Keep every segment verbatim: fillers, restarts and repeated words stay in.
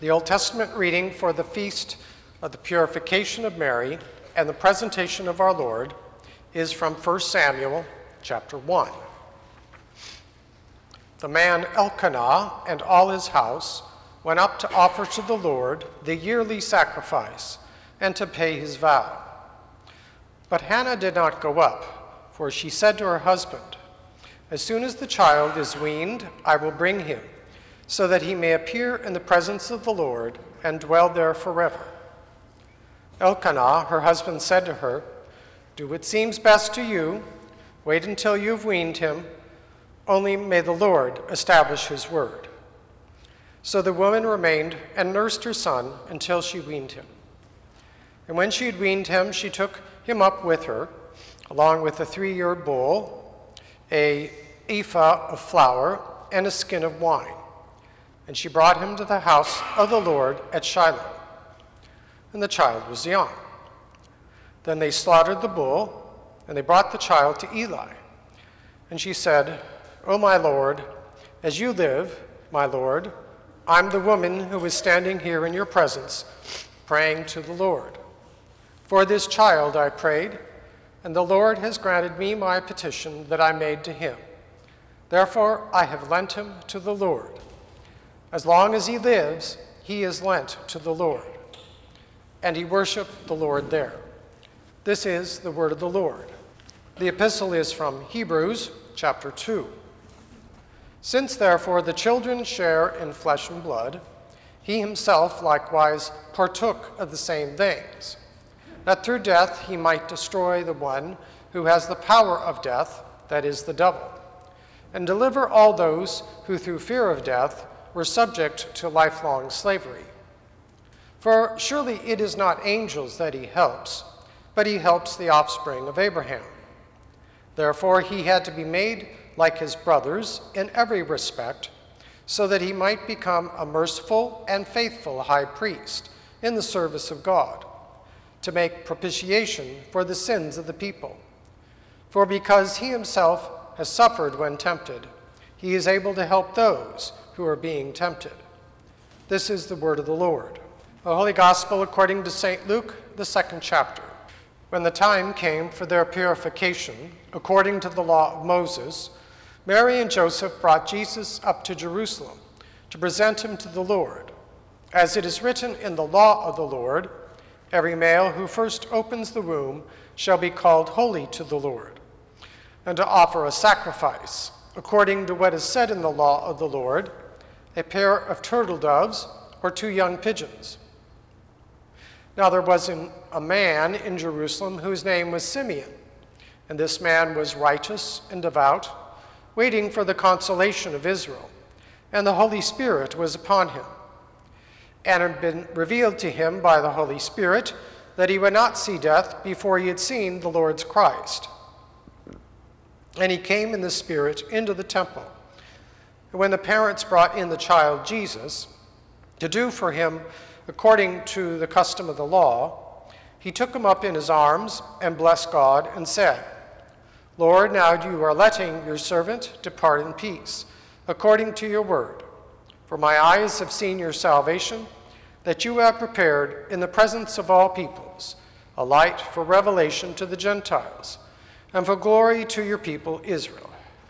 The Old Testament reading for the Feast of the Purification of Mary and the Presentation of our Lord is from First Samuel chapter one. The man Elkanah and all his house went up to offer to the Lord the yearly sacrifice and to pay his vow. But Hannah did not go up, for she said to her husband, "As soon as the child is weaned, I will bring him, so that he may appear in the presence of the Lord and dwell there forever." Elkanah, her husband, said to her, "Do what seems best to you. Wait until you have weaned him. Only may the Lord establish his word." So the woman remained and nursed her son until she weaned him. And when she had weaned him, she took him up with her, along with a three-year-old bull, a ephah of flour, and a skin of wine. And she brought him to the house of the Lord at Shiloh. And the child was young. Then they slaughtered the bull, and they brought the child to Eli. And she said, "O my Lord, as you live, my Lord, I'm the woman who is standing here in your presence, praying to the Lord. For this child I prayed, and the Lord has granted me my petition that I made to him. Therefore I have lent him to the Lord. As long as he lives, he is lent to the Lord." And he worshiped the Lord there. This is the word of the Lord. The epistle is from Hebrews chapter two. "Since therefore the children share in flesh and blood, he himself likewise partook of the same things, that through death he might destroy the one who has the power of death, that is, the devil, and deliver all those who through fear of death were subject to lifelong slavery. For surely it is not angels that he helps, but he helps the offspring of Abraham. Therefore he had to be made like his brothers in every respect, so that he might become a merciful and faithful high priest in the service of God, to make propitiation for the sins of the people. For because he himself has suffered when tempted, he is able to help those who are being tempted." This is the word of the Lord. The Holy Gospel according to Saint Luke, the second chapter. When the time came for their purification, according to the law of Moses, Mary and Joseph brought Jesus up to Jerusalem to present him to the Lord. As it is written in the law of the Lord, "Every male who first opens the womb shall be called holy to the Lord," and to offer a sacrifice, according to what is said in the law of the Lord, a pair of turtle doves or two young pigeons. Now there was an, a man in Jerusalem whose name was Simeon, and this man was righteous and devout, waiting for the consolation of Israel, and the Holy Spirit was upon him. And it had been revealed to him by the Holy Spirit that he would not see death before he had seen the Lord's Christ. And he came in the Spirit into the temple. And when the parents brought in the child Jesus to do for him according to the custom of the law, he took him up in his arms and blessed God and said, "Lord, now you are letting your servant depart in peace, according to your word. For my eyes have seen your salvation, that you have prepared in the presence of all peoples, a light for revelation to the Gentiles, and for glory to your people Israel."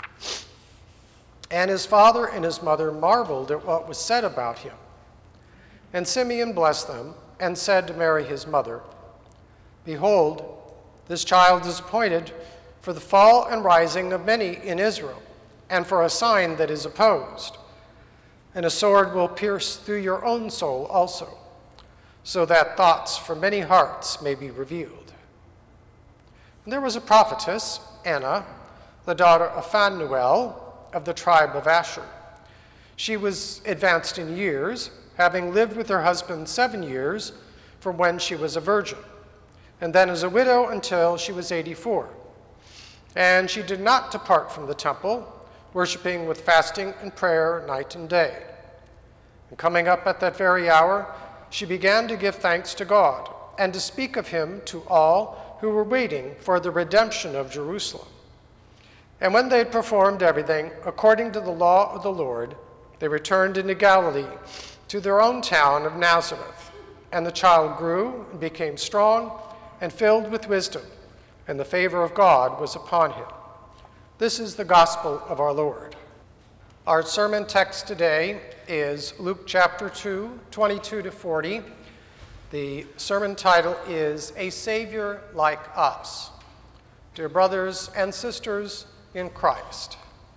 And his father and his mother marveled at what was said about him. And Simeon blessed them and said to Mary his mother, "Behold, this child is appointed for the fall and rising of many in Israel, and for a sign that is opposed. And a sword will pierce through your own soul also, so that thoughts from many hearts may be revealed." And there was a prophetess, Anna, the daughter of Phanuel, of the tribe of Asher. She was advanced in years, having lived with her husband seven years from when she was a virgin, and then as a widow until she was eighty-four. And she did not depart from the temple, worshiping with fasting and prayer night and day. And coming up at that very hour, she began to give thanks to God and to speak of him to all who were waiting for the redemption of Jerusalem. And when they had performed everything according to the law of the Lord, they returned into Galilee, to their own town of Nazareth. And the child grew and became strong and filled with wisdom, and the favor of God was upon him. This is the gospel of our Lord. Our sermon text today is Luke chapter two, twenty-two to forty. The sermon title is A Savior Like Us. Dear brothers and sisters in Christ,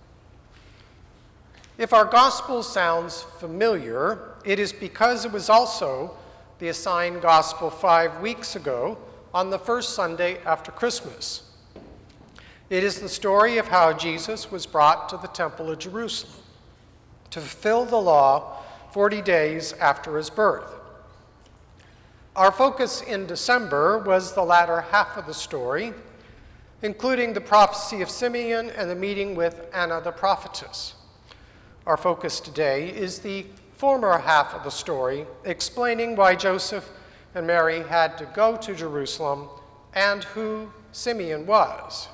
if our gospel sounds familiar, it is because it was also the assigned gospel five weeks ago on the first Sunday after Christmas. It is the story of how Jesus was brought to the temple of Jerusalem to fulfill the law forty days after his birth. Our focus in December was the latter half of the story, including the prophecy of Simeon and the meeting with Anna the prophetess. Our focus today is the former half of the story, explaining why Joseph and Mary had to go to Jerusalem and who Simeon was.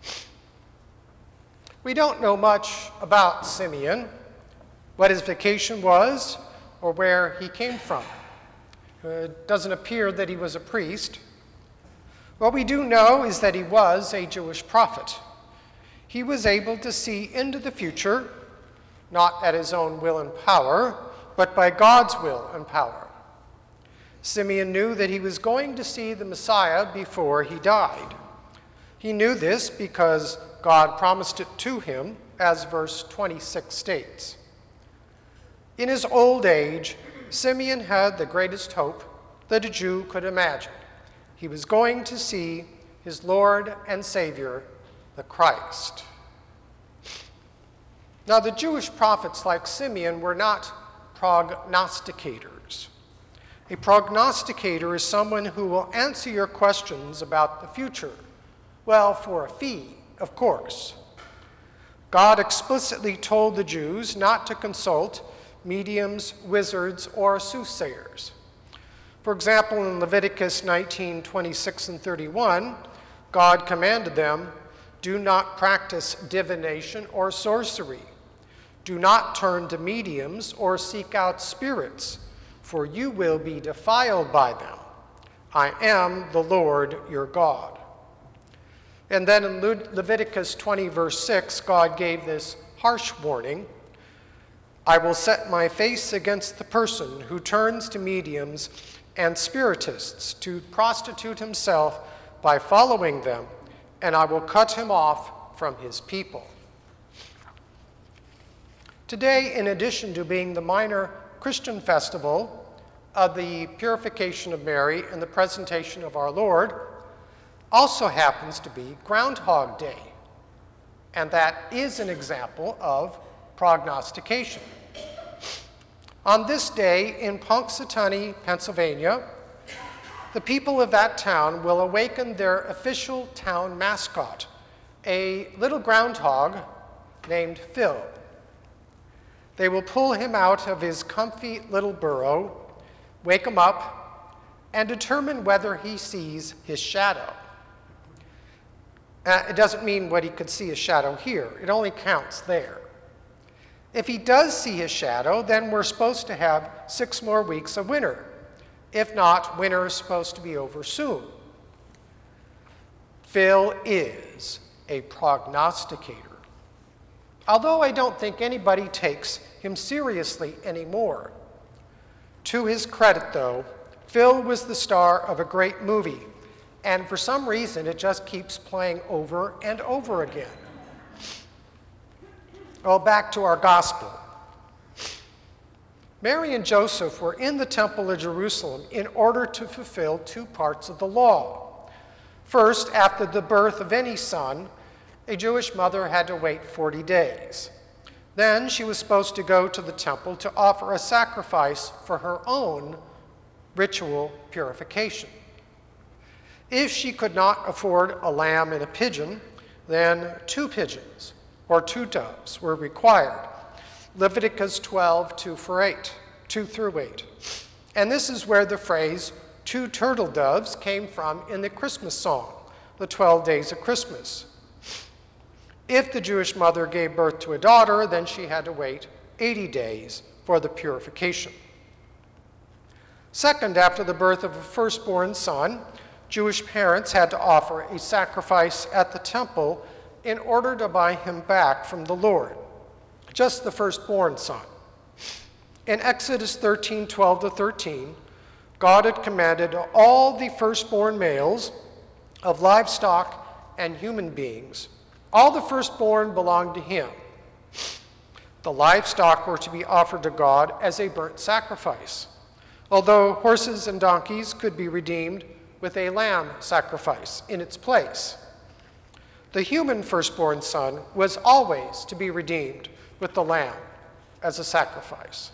We don't know much about Simeon, what his vocation was, or where he came from. It doesn't appear that he was a priest. What we do know is that he was a Jewish prophet. He was able to see into the future, not at his own will and power, but by God's will and power. Simeon knew that he was going to see the Messiah before he died. He knew this because God promised it to him, as verse twenty-six states. In his old age, Simeon had the greatest hope that a Jew could imagine. He was going to see his Lord and Savior, the Christ. Now, the Jewish prophets like Simeon were not prognosticators. A prognosticator is someone who will answer your questions about the future. Well, for a fee, of course. God explicitly told the Jews not to consult mediums, wizards, or soothsayers. For example, in Leviticus nineteen, twenty-six and thirty-one, God commanded them, "Do not practice divination or sorcery. Do not turn to mediums or seek out spirits, for you will be defiled by them. I am the Lord your God." And then in Le- Leviticus twenty, verse six, God gave this harsh warning, "I will set my face against the person who turns to mediums and spiritists to prostitute himself by following them, and I will cut him off from his people." Today, in addition to being the minor Christian festival of the purification of Mary and the presentation of our Lord, also happens to be Groundhog Day, and that is an example of prognostication. On this day in Punxsutawney, Pennsylvania, the people of that town will awaken their official town mascot, a little groundhog named Phil. They will pull him out of his comfy little burrow, wake him up, and determine whether he sees his shadow. Uh, it doesn't mean what he could see a shadow here. It only counts there. If he does see his shadow, then we're supposed to have six more weeks of winter. If not, winter is supposed to be over soon. Phil is a prognosticator. Although I don't think anybody takes him seriously anymore. To his credit, though, Phil was the star of a great movie, and for some reason it just keeps playing over and over again. Well, back to our gospel. Mary and Joseph were in the temple of Jerusalem in order to fulfill two parts of the law. First, after the birth of any son, a Jewish mother had to wait forty days. Then she was supposed to go to the temple to offer a sacrifice for her own ritual purification. If she could not afford a lamb and a pigeon, then two pigeons or two doves were required. Leviticus twelve, two through eight. And this is where the phrase two turtle doves came from in the Christmas song, the twelve days of Christmas. If the Jewish mother gave birth to a daughter, then she had to wait eighty days for the purification. Second, after the birth of a firstborn son, Jewish parents had to offer a sacrifice at the temple in order to buy him back from the Lord, just the firstborn son. In Exodus thirteen, twelve to thirteen, God had commanded all the firstborn males of livestock and human beings. All the firstborn belonged to him. The livestock were to be offered to God as a burnt sacrifice, although horses and donkeys could be redeemed with a lamb sacrifice in its place. The human firstborn son was always to be redeemed with the lamb as a sacrifice.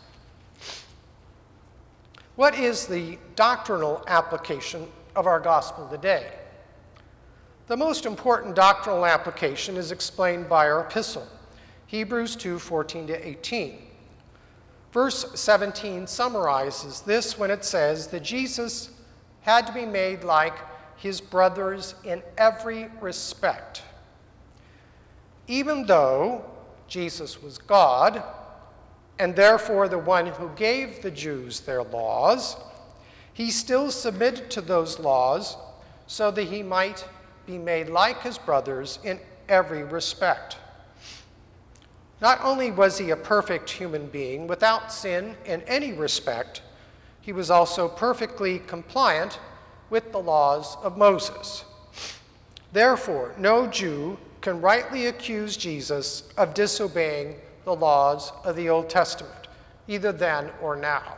What is the doctrinal application of our gospel today? The most important doctrinal application is explained by our epistle, Hebrews two, fourteen to eighteen. Verse seventeen summarizes this when it says that Jesus had to be made like his brothers in every respect. Even though Jesus was God, and therefore the one who gave the Jews their laws, he still submitted to those laws so that he might be made like his brothers in every respect. Not only was he a perfect human being without sin in any respect, he was also perfectly compliant with the laws of Moses. Therefore, no Jew can rightly accuse Jesus of disobeying the laws of the Old Testament, either then or now.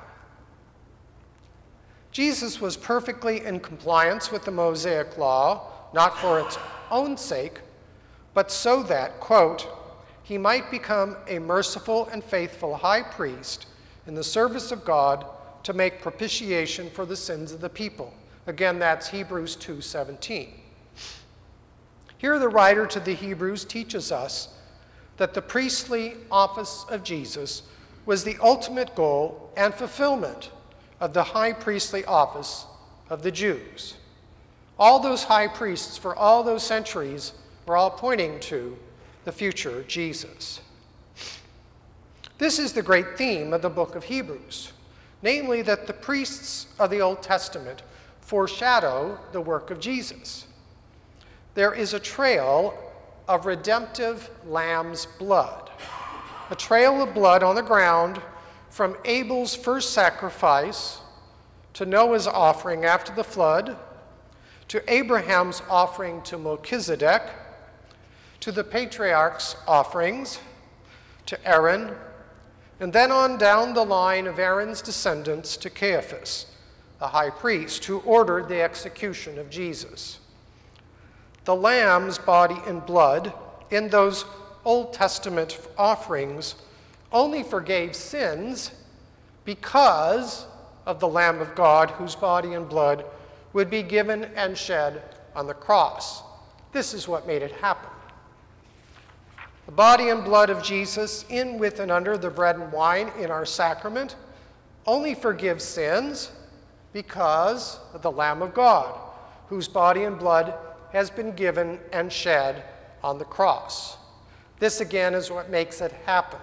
Jesus was perfectly in compliance with the Mosaic law, not for its own sake, but so that, quote, he might become a merciful and faithful high priest in the service of God to make propitiation for the sins of the people. Again, that's Hebrews two seventeen. Here the writer to the Hebrews teaches us that the priestly office of Jesus was the ultimate goal and fulfillment of the high priestly office of the Jews. All those high priests for all those centuries were all pointing to the future Jesus. This is the great theme of the book of Hebrews, namely that the priests of the Old Testament foreshadow the work of Jesus. There is a trail of redemptive lamb's blood, a trail of blood on the ground from Abel's first sacrifice to Noah's offering after the flood, to Abraham's offering to Melchizedek, to the patriarchs' offerings, to Aaron, and then on down the line of Aaron's descendants to Caiaphas, the high priest, who ordered the execution of Jesus. The lamb's body and blood in those Old Testament offerings only forgave sins because of the Lamb of God whose body and blood would be given and shed on the cross. This is what made it happen. The body and blood of Jesus in, with, and under the bread and wine in our sacrament only forgives sins because of the Lamb of God, whose body and blood has been given and shed on the cross. This again is what makes it happen.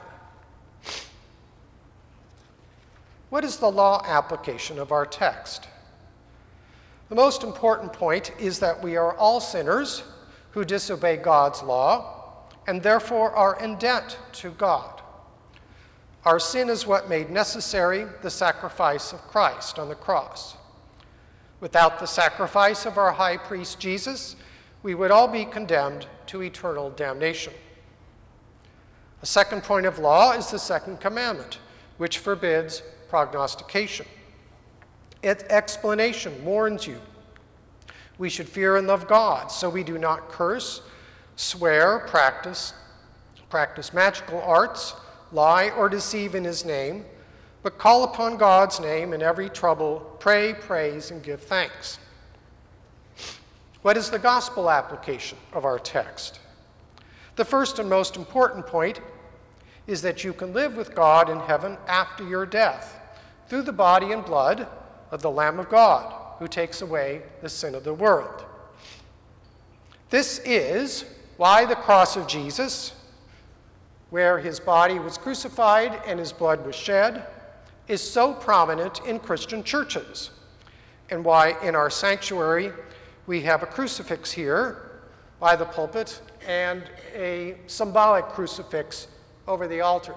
What is the law application of our text? The most important point is that we are all sinners who disobey God's law and therefore are in debt to God. Our sin is what made necessary the sacrifice of Christ on the cross. Without the sacrifice of our high priest Jesus, we would all be condemned to eternal damnation. A second point of law is the second commandment, which forbids prognostication. Its explanation warns you. We should fear and love God, so we do not curse, swear, practice, practice magical arts, lie, or deceive in his name, but call upon God's name in every trouble, pray, praise, and give thanks. What is the gospel application of our text? The first and most important point is that you can live with God in heaven after your death through the body and blood of the Lamb of God who takes away the sin of the world. This is why the cross of Jesus, where his body was crucified and his blood was shed, is so prominent in Christian churches, and why in our sanctuary we have a crucifix here by the pulpit and a symbolic crucifix over the altar.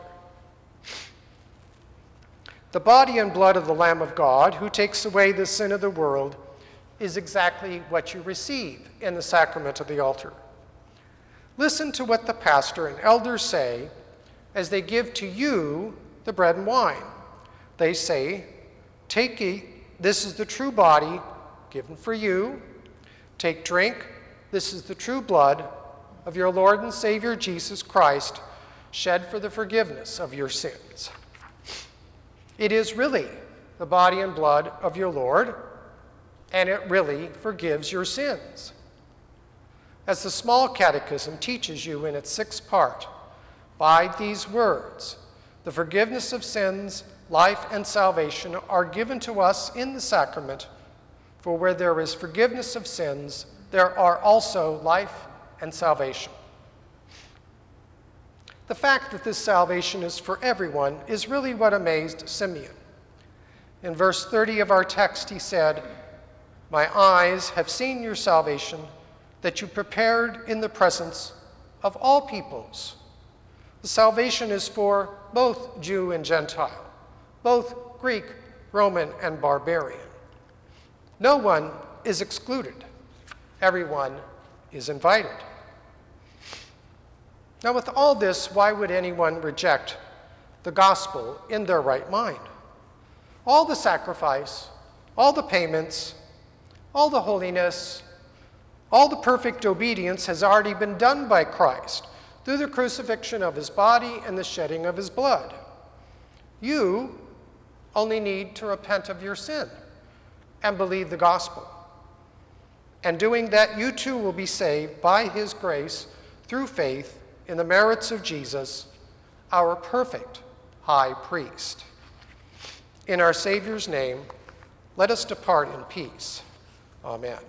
The body and blood of the Lamb of God, who takes away the sin of the world, is exactly what you receive in the sacrament of the altar. Listen to what the pastor and elders say as they give to you the bread and wine. They say, "Take, eat, this is the true body given for you. Take, drink, this is the true blood of your Lord and Savior Jesus Christ, shed for the forgiveness of your sins." It is really the body and blood of your Lord, and it really forgives your sins. As the Small Catechism teaches you in its sixth part, by these words, the forgiveness of sins, life, and salvation are given to us in the sacrament, for where there is forgiveness of sins, there are also life and salvation. The fact that this salvation is for everyone is really what amazed Simeon. In verse thirty of our text, he said, "My eyes have seen your salvation, that you prepared in the presence of all peoples." The salvation is for both Jew and Gentile, both Greek, Roman, and barbarian. No one is excluded. Everyone is invited. Now, with all this, why would anyone reject the gospel in their right mind? All the sacrifice, all the payments, all the holiness, all the perfect obedience has already been done by Christ through the crucifixion of his body and the shedding of his blood. You only need to repent of your sin and believe the gospel. And doing that, you too will be saved by his grace through faith in the merits of Jesus, our perfect high priest. In our Savior's name, let us depart in peace. Amen.